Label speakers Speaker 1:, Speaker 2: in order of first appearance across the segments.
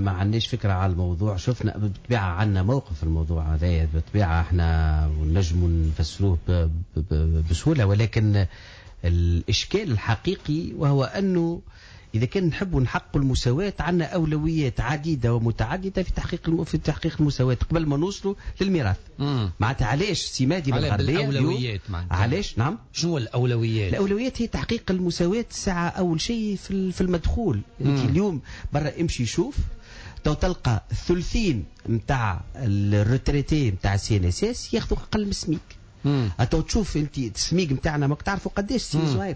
Speaker 1: ما عندناش فكرة على الموضوع. شفنا بالطبيعة عندنا موقف في الموضوع هذا، بالطبيعة احنا نجم نفسروه بسهولة، ولكن الإشكال الحقيقي وهو أنه إذا كان نحب نحقق المساواة عندنا أولويات عديدة ومتعددة في تحقيق المساواة قبل ما نوصلوا للميراث. معناتها علاش سمادي بالغربية
Speaker 2: الأولويات
Speaker 1: علاش؟ نعم،
Speaker 2: شنو الأولويات؟
Speaker 1: الأولويات هي تحقيق المساواة الساعة أول شيء في المدخول. أنت اليوم برا امشي شوف تلقى الثلثين متاع الريتريتي متاع السي ان اس اس ياخذوا أقل من السميك. أتو تشوف أنت السميك متاعنا ماك تعرفوا قداش سي صغير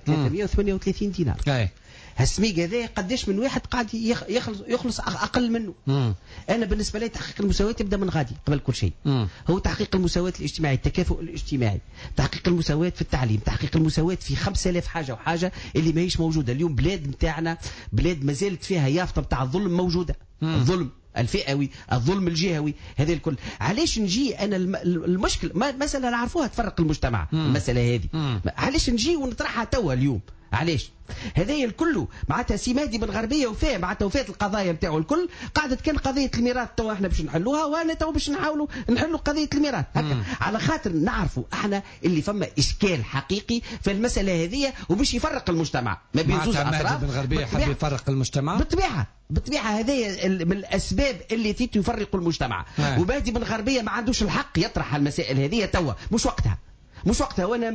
Speaker 1: 338 دينار. هالسميق هذا قداش من واحد قاعد يخلص اقل منه. انا بالنسبه لي تحقيق المساواه يبدا من غادي قبل كل شيء. هو تحقيق المساواه الاجتماعي، التكافؤ الاجتماعي، تحقيق المساواه في التعليم، تحقيق المساواه في 5000 حاجه وحاجه اللي ماهيش موجوده اليوم. بلاد نتاعنا بلاد ما زالت فيها يافطه بتاع الظلم موجوده. الظلم الفئوي، الظلم الجهوي، هذا الكل. علاش نجي انا المشكل مساله نعرفوها تفرق المجتمع. المساله هذه علاش نجي ونطرحها توا اليوم؟ علاش هذايا الكل معناتها سمادي بالغربيه وفاه معناتها وفاه القضايا نتاعو الكل قاعده كان قضيه الميراث توا احنا باش نحلوها، وانا توا باش نحاولوا نحلوا قضيه الميراث هكا على خاطر نعرفوا احنا اللي فما اشكال حقيقي في المساله هذه وباش يفرق المجتمع ما بين زوج اطراف.
Speaker 2: بالغربيه حب يفرق المجتمع
Speaker 1: بالطبيعه هذايا من الاسباب اللي تفرق المجتمع. وبادي بالغربيه ما عندوش الحق يطرح المسائل هذه توا، مش وقتها وانا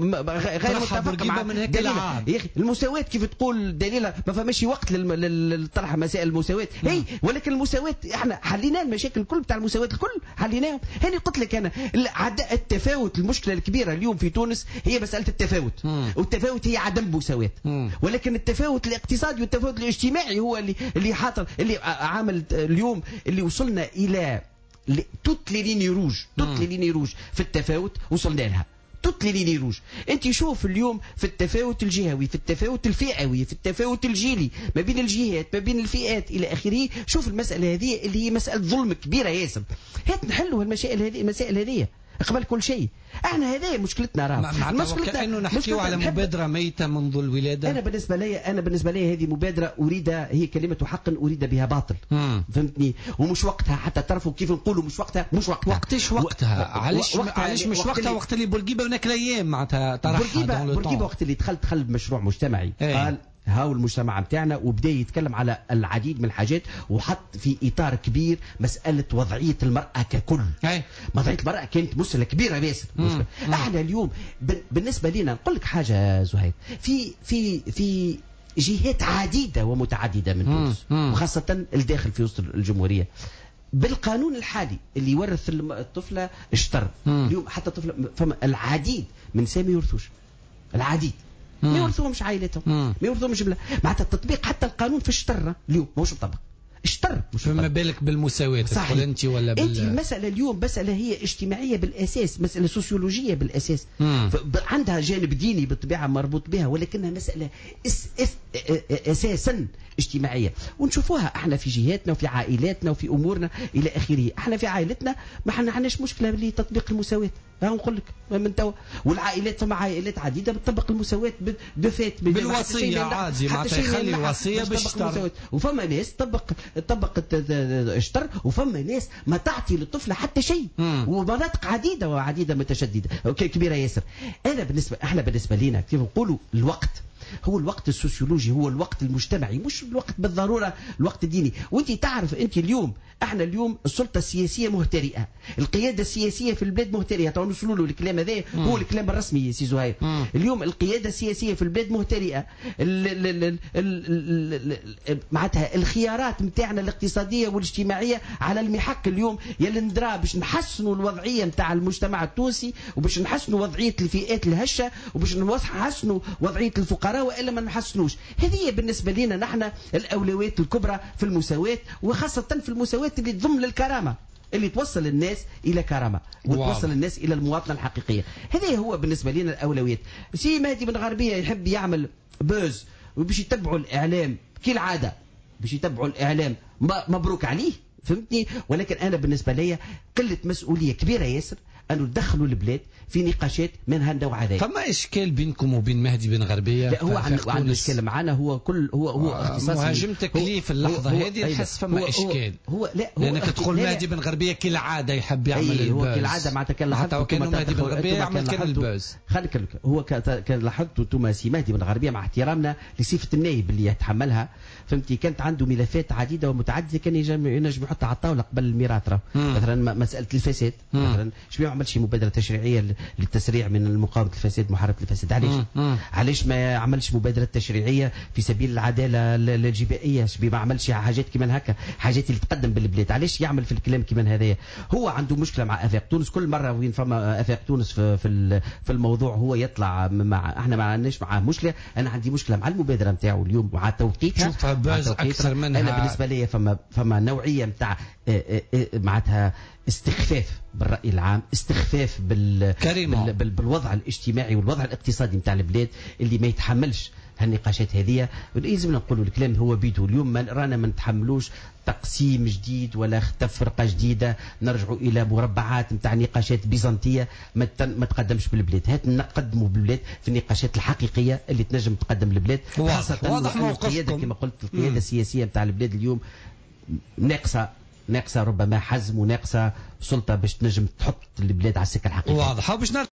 Speaker 1: غير متفق مع دليلة. يا اخي المساواة كيف تقول دليلة ما فماش وقت لطرح مسائل المساواة. هي ولكن المساواة احنا حلينا المشاكل الكل بتاع المساواة الكل حليناهم. هاني قلت لك انا التفاوت المشكلة الكبيرة اليوم في تونس هي مسألة التفاوت، والتفاوت هي عدم مساواة. ولكن التفاوت الاقتصادي والتفاوت الاجتماعي هو اللي حاطر اللي عامل اليوم اللي وصلنا الى توت لي ليني روج في التفاوت وصلنا لها. توت لي ليني روج. انت شوف اليوم في التفاوت الجهوي، في التفاوت الفئوي، في التفاوت الجيلي ما بين الجهات ما بين الفئات الى اخره. شوف المساله هذه اللي هي مساله ظلم كبيره ياسر. هات نحلوا المسائل هذه قبل كل شيء. احنا هذه مشكلتنا راه
Speaker 2: مشكلتنا انه نحكيو على مبادره ميته منذ الولاده.
Speaker 1: انا بالنسبه لي هذه مبادره اريد، هي كلمه حق اريد بها باطل. فهمتني؟ ومش وقتها حتى تعرفوا كيف نقولوا مش وقتها.
Speaker 2: وقتاش وقتها؟ علاش مش وقتها؟ وقت اللي بورقيبه هناك الايام معناتها طرحها
Speaker 1: بورقيبه وقت اللي دخل بمشروع مجتمعي. قال هاو المجتمع متاعنا وبدا يتكلم على العديد من الحاجات وحط في اطار كبير مساله وضعيه المراه ككل. وضعيه المراه كانت مساله كبيره باسم. احنا اليوم بالنسبه لنا نقول لك حاجه زهير، في جهات عديده ومتعدده من تونس وخاصه الداخل في وسط الجمهوريه بالقانون الحالي اللي يورث الطفله اشتر. اليوم حتى الطفله فما العديد من نساء ما يورثوش، العديد ما يورثوهمش عائلتهم، ما يورثوهمش معناتها التطبيق حتى القانون في الشطر اليوم ماهوش مطبق. اشتر
Speaker 2: فما بالك بالمساواة تقول انت ولا
Speaker 1: انت المسألة اليوم مسألة هي اجتماعية بالأساس، مسألة سوسيولوجية بالأساس. عندها جانب ديني بالطبيعة مربوط بها، ولكنها مسألة أساسا اجتماعية. ونشوفوها احنا في جهاتنا وفي عائلاتنا وفي أمورنا إلى آخره. احنا في عائلتنا ما احنا عندناش مشكلة لتطبيق المساواة. نقول لك من توا والعائلات فما عائلات عديدة بتطبق المساواة
Speaker 2: بالوصية عادي معناتها يخلي الوصية باش
Speaker 1: وفما ناس طبقت اشتر، وفما ناس ما تعطي للطفل حتى شيء. ومناطق عديدة متشددة كبيرة ياسر. احنا بالنسبة لنا كيف نقولوا الوقت هو الوقت السوسيولوجي، هو الوقت المجتمعي، مش الوقت بالضرورة الوقت الديني. وانت تعرف انت اليوم احنا اليوم السلطة السياسية مهترئة، القيادة السياسية في البلاد مهترئة. طبعا نوصلوا له الكلام هذا هو الكلام الرسمي سي زهير. اليوم القيادة السياسية في البلاد مهترئة. معناتها الخيارات نتاعنا الاقتصادية والاجتماعية على المحك اليوم يلي ندرا باش نحسنوا الوضعية نتاع المجتمع التونسي وباش نحسنوا وضعية الفئات الهشة وباش نحسنوا وضعية الفقراء، والا ما نحسنوش. هذه بالنسبة لنا نحن الأولويات الكبرى في المساواة، وخاصة في المساواة اللي تضم للكرامة، اللي توصل الناس إلى كرامة وتوصل الناس إلى المواطنة الحقيقية. هذه هو بالنسبة لنا الأولويات. سي مهدي بن غربية يحب يعمل بوز وباش يتبعوا الإعلام كالعادة، باش يتبعوا الإعلام مبروك عليه، فهمتني؟ ولكن أنا بالنسبة لي قلة مسؤولية كبيرة ياسر أن ندخلوا البلاد في نقاشات من هالنوع هذا.
Speaker 2: فما إشكال بينكم وبين مهدي بن غربية؟
Speaker 1: لا هو عنده إشكال معنا، هو كل هو اختصاصي
Speaker 2: مهاجمتك ليه في اللحظة هذه نحس فما إشكال.
Speaker 1: لا
Speaker 2: لأنك تقول مهدي بن غربية كالعادة يحب يعمل البوز.
Speaker 1: هو كالعادة معناتها كان لاحظت
Speaker 2: كان مهدي بن غربية يعمل كان البوز.
Speaker 1: خليك هو كان لاحظت انتم سي مهدي بن غربية مع احترامنا لصفة النائب اللي يتحملها، فهمتي، كانت عنده ملفات عديدة ومتعددة كان ينجم يحطها على الطاولة قبل الميراث. مثلا مسألة الفساد مثلا، شبيه ما عملش مبادرة تشريعية للتسريع من مقاومة الفساد، محاربة الفساد. علاش ما عملش مبادرة تشريعية في سبيل العدالة الجبائية؟ شبيه ما عملش حاجات كمان هكا، حاجات اللي تقدم بالبلاد. علاش يعمل في الكلام كمان هذايا؟ هو عنده مشكلة مع افاق تونس. كل مرة وين فما افاق تونس في الموضوع هو يطلع مع احنا ما عندناش معاه مشكلة. انا عندي مشكلة مع المبادرة نتاعو اليوم ومع توقيتها.
Speaker 2: شوفها باز اكثر منها.
Speaker 1: انا بالنسبة لي فما نوعية نتاع معناتها استخفاف بالرأي العام، استخفاف بالوضع الاجتماعي والوضع الاقتصادي نتاع البلاد اللي ما يتحملش هالنقاشات هذه. لازمنا نقولوا الكلام هو بيدو. اليوم رانا ما نتحملوش تقسيم جديد ولا فرقة جديدة، نرجعوا إلى مربعات نتاع نقاشات بيزنطية ما تقدمش بالبلاد. هات نقدموا بالبلاد في النقاشات الحقيقية اللي تنجم تقدم البلاد، خاصة القيادة كما قلت. القيادة السياسية نتاع البلاد اليوم ناقصة ربما حزم وناقصة سلطة باش تنجم تحط البلاد على السكة الحقيقية.
Speaker 2: واضح.